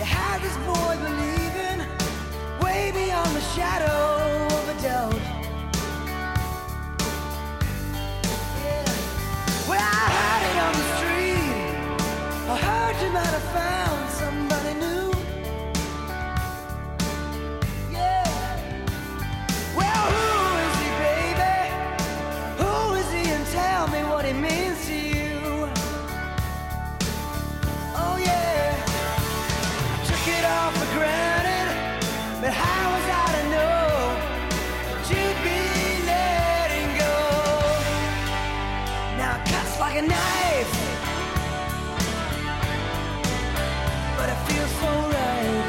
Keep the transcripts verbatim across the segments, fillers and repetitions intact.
You had this boy believing way beyond the shadow of a doubt. Yeah. Well, I heard it on the street. I heard you might have found somebody new. Yeah. Well, who is he, baby? Who is he, and tell me what he means to you. Oh yeah. I took it all for granted, but how was I to know that you'd be letting go? Now it cuts like a knife, but it feels so right.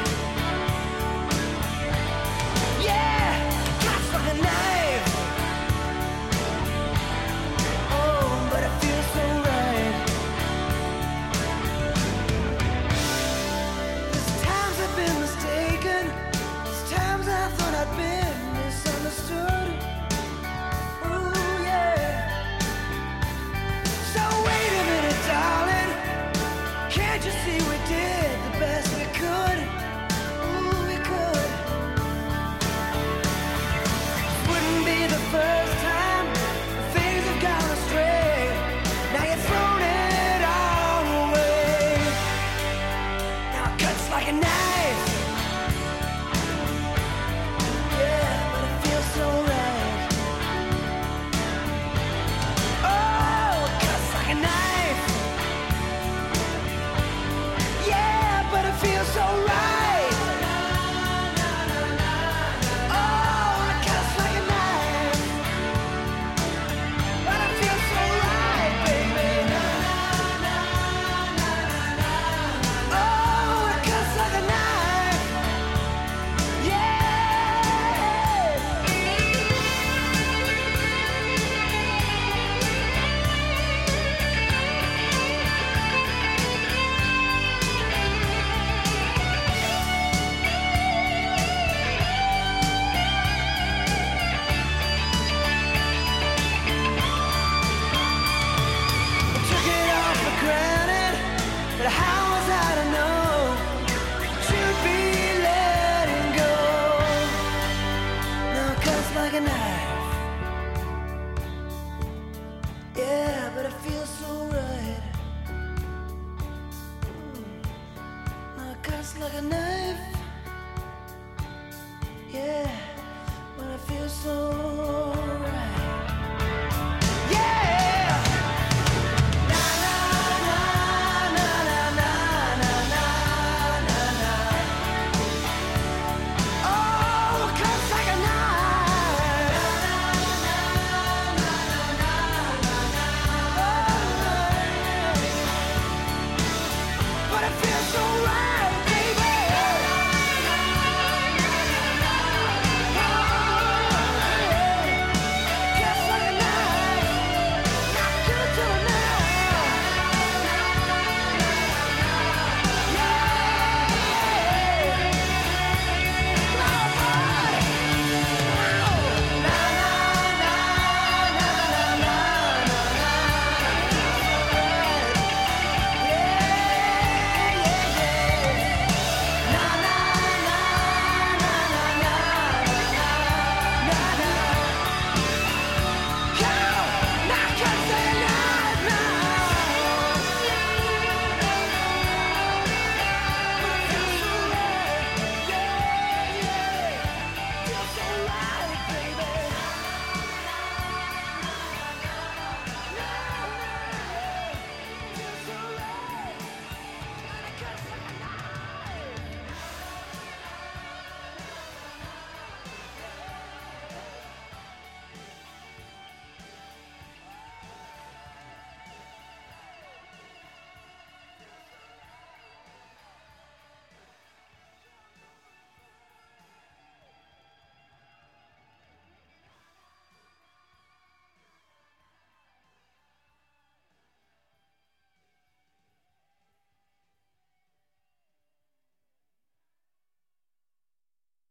Yeah, cuts like a knife. Oh, but it feels so right. There's times I've been mistaken. There's times I thought I'd been misunderstood. Ooh, yeah. So wait a minute, darling. Can't you see we did the best we could? Ooh, we could. Wouldn't be the first time things have gone astray. Now you've thrown it all away. Now it cuts like a knife. Yeah, but it feels so right. Oh, it cuts like a knife. Yeah, but it feels so right. Oh, it cuts like a knife. But it feels so right, baby. Oh, it cuts like a knife. Yeah. I took it all for granted, but how was I to know that you'd be letting go? Now it cuts like a knife. Yeah, but it feels so right. Now it cuts like a knife.